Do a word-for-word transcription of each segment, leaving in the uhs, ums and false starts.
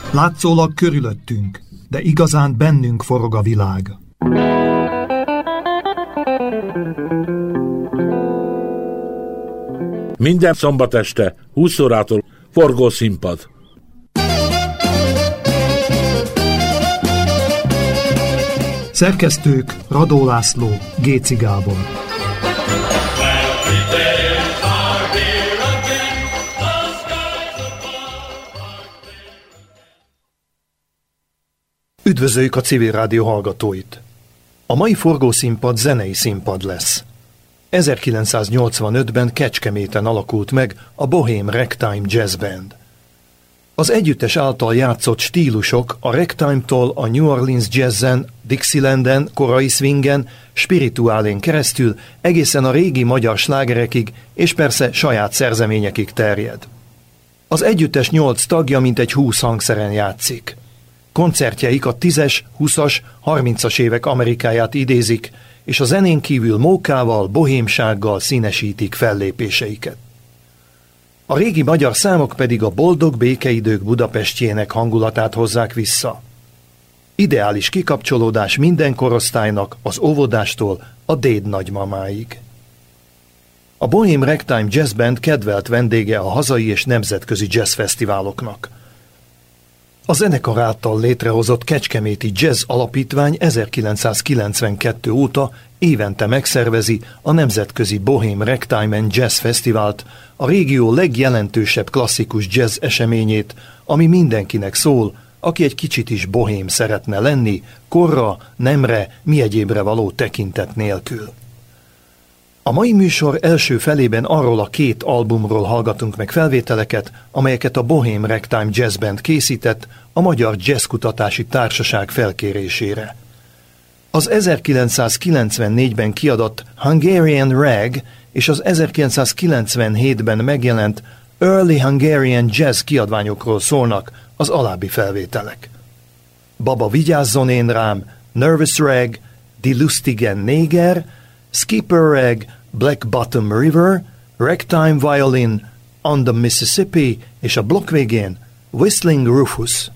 Látszólag körülöttünk, de igazán bennünk forog a világ. Minden szombat este, húsz órától forgószínpad. Szerkesztők Radó László, Géci Gábor. Üdvözöljük a Civil Rádió hallgatóit! A mai forgószínpad zenei színpad lesz. ezerkilencszáznyolcvanötben Kecskeméten alakult meg a Bohème Ragtime Jazz Band. Az együttes által játszott stílusok a ragtime-tól a New Orleans jazzen, Dixilanden, korai swingen, spirituálén keresztül egészen a régi magyar slágerekig és persze saját szerzeményekig terjed. Az együttes nyolc tagja mintegy húsz hangszeren játszik. Koncertjeik a tízes, húszas, harmincas évek Amerikáját idézik, és a zenén kívül mókával, bohémsággal színesítik fellépéseiket. A régi magyar számok pedig a boldog békeidők Budapestjének hangulatát hozzák vissza. Ideális kikapcsolódás minden korosztálynak, az óvodástól a déd nagymamáig. A Bohème Ragtime Jazz Band kedvelt vendége a hazai és nemzetközi jazzfesztiváloknak. A zenekar által létrehozott Kecskeméti Jazz Alapítvány ezerkilencszázkilencvenkettő óta évente megszervezi a Nemzetközi Bohème Ragtime and Jazz Fesztivált, a régió legjelentősebb klasszikus jazz eseményét, ami mindenkinek szól, aki egy kicsit is bohém szeretne lenni, korra, nemre, mi egyébre való tekintet nélkül. A mai műsor első felében arról a két albumról hallgatunk meg felvételeket, amelyeket a Bohème Ragtime Jazz Band készített a Magyar Jazzkutatási Társaság felkérésére. Az ezerkilencszázkilencvennégyben kiadott Hungarian Rag és az ezerkilencszázkilencvenhétben megjelent Early Hungarian Jazz kiadványokról szólnak az alábbi felvételek. Baba vigyázzon én rám, Nervous Rag, Die Lustigen Néger, Skipper Rag, Black Bottom River, Ragtime Violin, On the Mississippi és a blokk végén Whistling Rufus.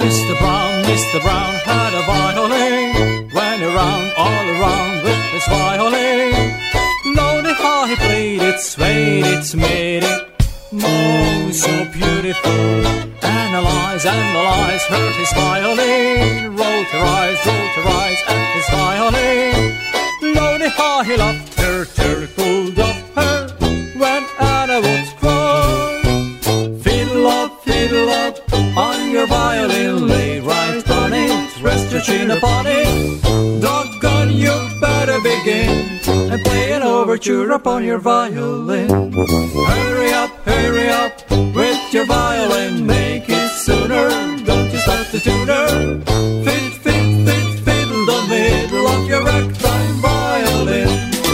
Mister Brown, Mister Brown had a violin, went around, all around with his violin. Lonely how he played it, swayed it, made it oh, so beautiful. Analyze, analyze, heard his violin, rolled her eyes, rolled her eyes at his violin. Lonely how he loved her, till he pulled up her when Anna would cry. Fiddle up, fiddle up on your violin, lay right on it, rest your chin upon it. Doggone, you better begin and play an overture upon your violin. Hurry up, hurry up with your violin, make it sooner, don't you start the tuner. Fit, fit, fit, fiddle the middle of your ragtime violin.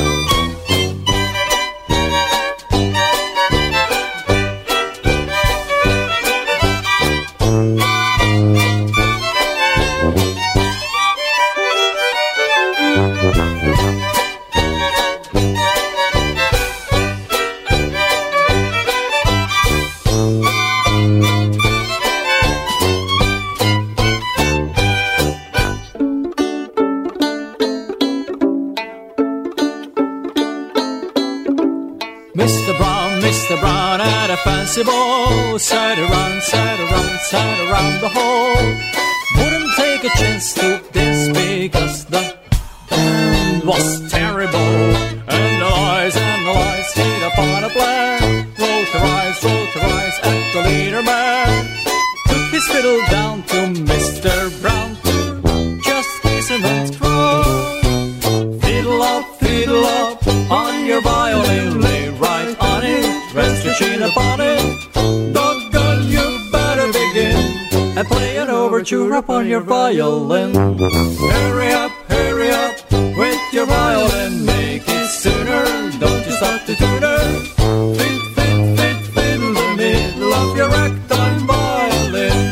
Mister Brown, Mister Brown had a fancy ball, sat around, sat around, sat around the hall. Wouldn't take a chance to dance because the band was terrible. And the lies and the lies hit upon a plan. Rolled her eyes, rolled her eyes at the leader man. Took his fiddle down to Mister Brown to just kiss him and cry. Fiddle up, fiddle up on your violin, lay right on it, rest your chin upon it. Doggone, you better begin and play an overture upon your violin. Hurry up, hurry up with your violin, make it sooner, don't you start the tuner. Fit, fit, fit, fiddle the middle of your ragtime violin.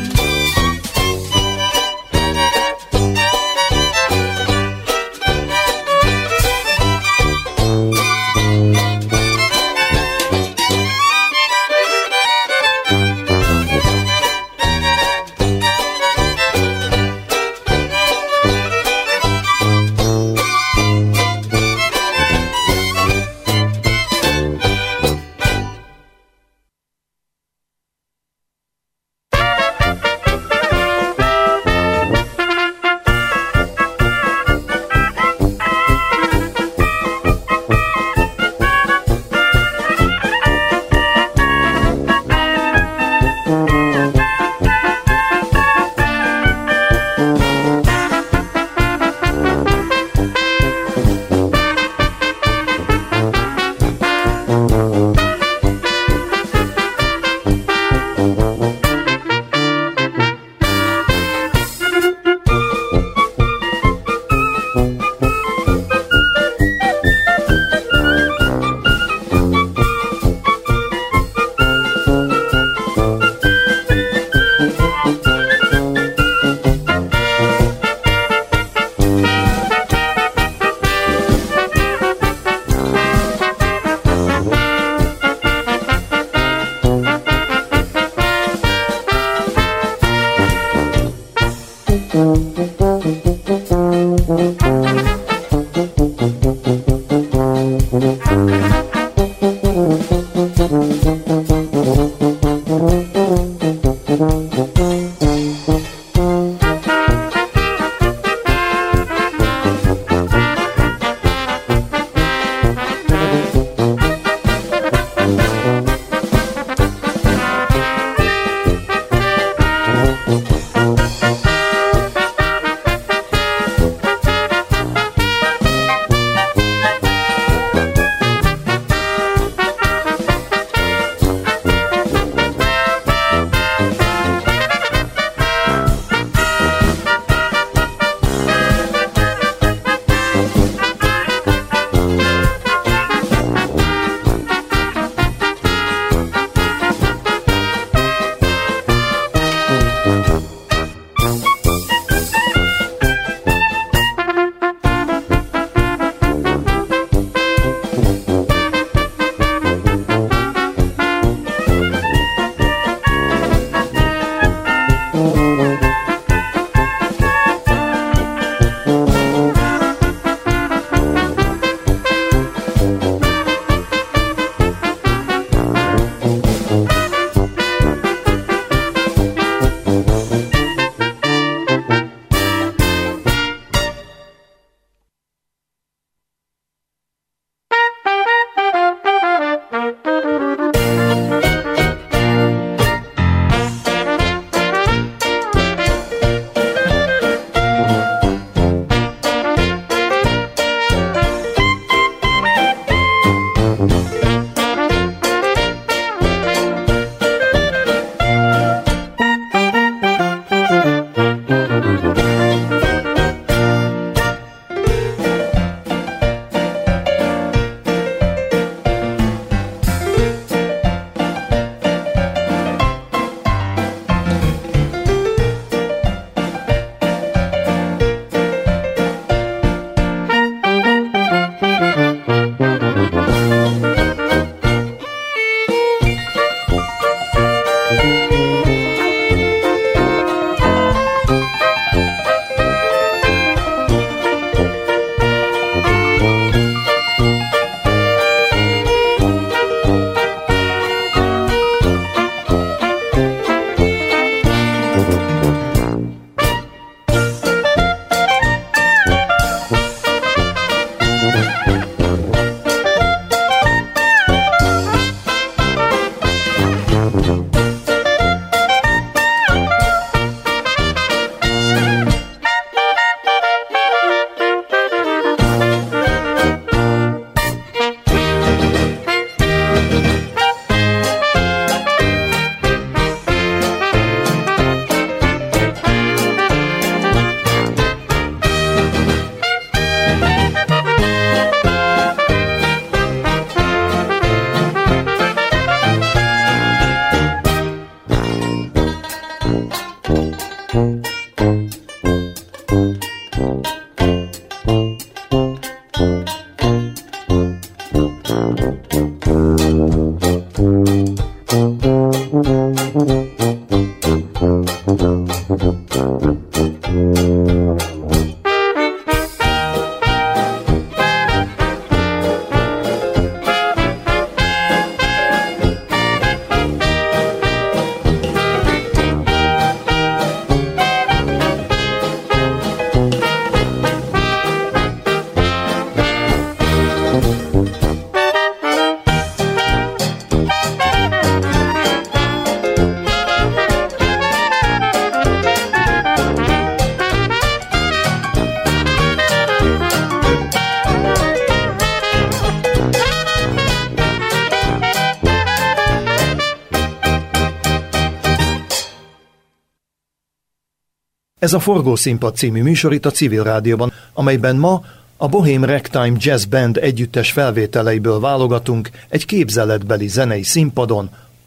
Ez a Forgószínpad című műsor itt a Civil Rádióban, amelyben ma a Bohém Ragtime Jazz Band együttes felvételeiből válogatunk egy képzeletbeli zenei színpadon.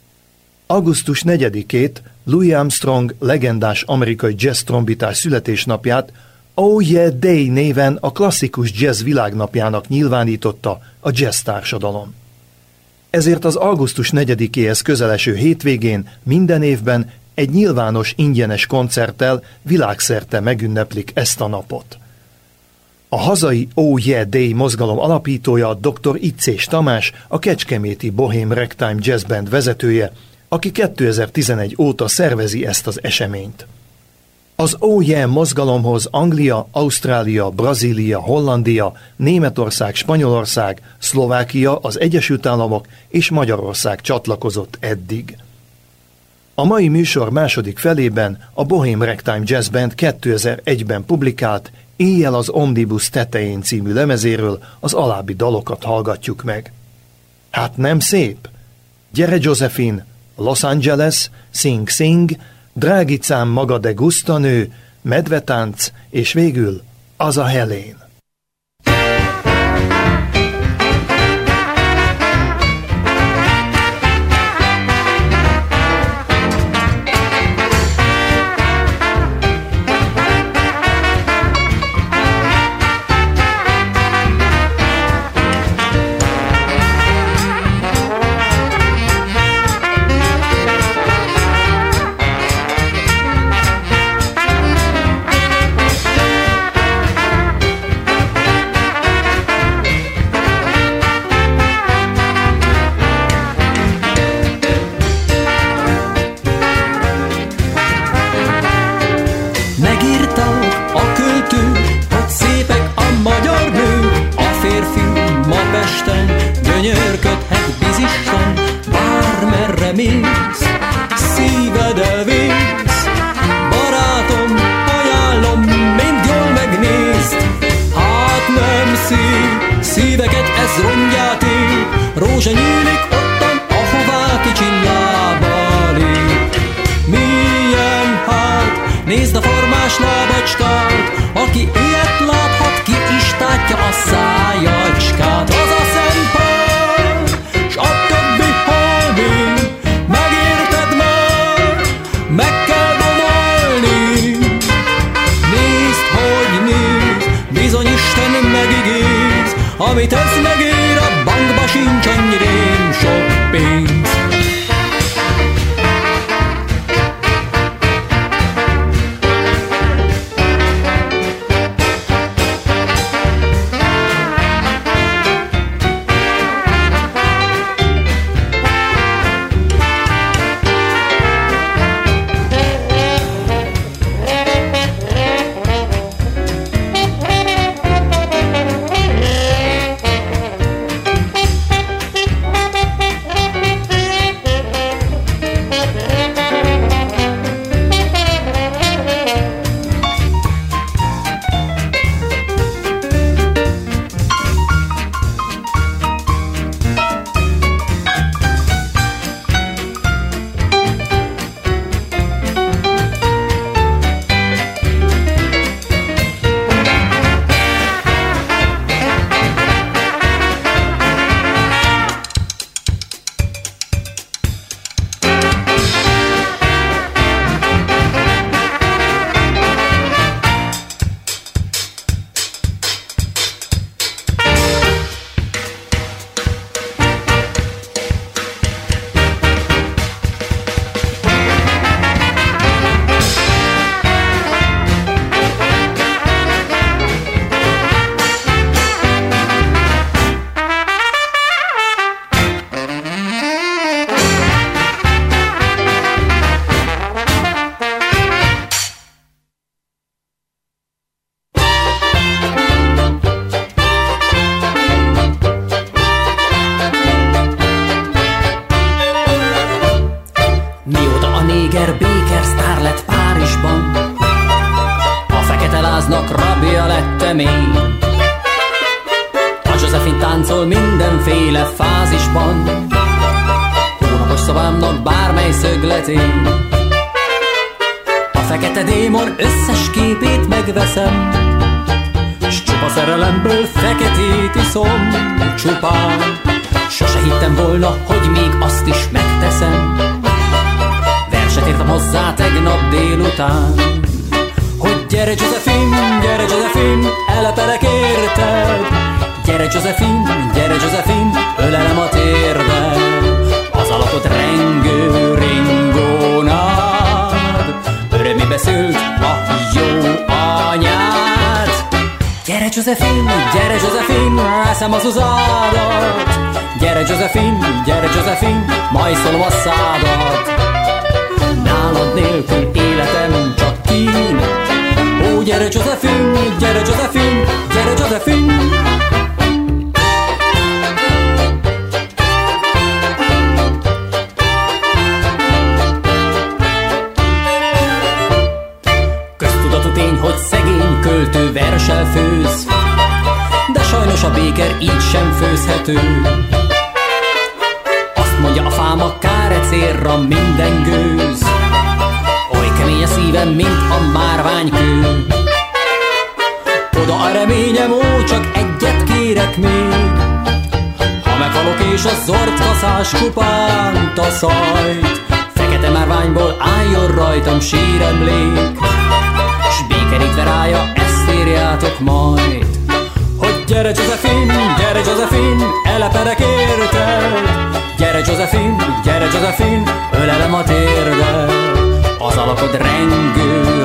augusztus negyedikét, Louis Armstrong legendás amerikai jazz trombitás születésnapját Oh Yeah Day néven a klasszikus jazz világnapjának nyilvánította a jazz társadalom. Ezért az augusztus negyedikéhez közeleső hétvégén minden évben egy nyilvános ingyenes koncerttel világszerte megünneplik ezt a napot. A hazai Oh Yeah Day mozgalom alapítója dr. Iczés Tamás, a kecskeméti Bohém Ragtime Jazz Band vezetője, aki kétezer-tizenegy óta szervezi ezt az eseményt. Az Oh Yeah mozgalomhoz Anglia, Ausztrália, Brazília, Hollandia, Németország, Spanyolország, Szlovákia, az Egyesült Államok és Magyarország csatlakozott eddig. A mai műsor második felében a Bohém Ragtime Jazz Band kétezer-egyben publikált Éjjel az Omnibus tetején című lemezéről az alábbi dalokat hallgatjuk meg. Hát nem szép? Gyere Josephine, Los Angeles, Sing Sing, Drágicám maga de gusztanő, Medvetánc, és végül az a Helén. Amit ez megér, a bankba sincs annyi rém sok pénz. remény. A Josephine táncol mindenféle fázisban, hónapos szobámnak bármely szögletén. A fekete démon összes képét megveszem, s csupa szerelemből feketét iszom csupán. Sose hittem volna, hogy még azt is megteszem. Verset írtam hozzá tegnap délután, hogy gyere Josephine, gyere Josephine, elepelek érted. Gyere Josephine, gyere Josephine, ölelem a térded. Az alakot rengő ringónád, örömébe szült a jó anyád. Gyere Josephine, gyere Josephine, eszem az uzádat. Gyere Josephine, gyere Josephine, majd szólom a szádat. Nálad nélkül életem csak kín. Ó, gyere Josephine, gyere Josephine, gyere Josephine. Köztudatú tény, hogy szegény költő versel főz, de sajnos a béker így sem főzhető. Azt mondja a fám, a kárecérra minden gőz, oly kemény a szívem, mint a márványkő. Oda a reményem, ó, csak egyet kérek még, ha meghalok és a zordkaszás kupán taszajt. Fekete márványból álljon rajtam síremlék, s békerítve rája ezt írjátok majd, hogy gyere Josephine, gyere Josephine, eleperek érted. Gyere Josephine, gyere Josephine, ölelem a térded. Az alakod rengő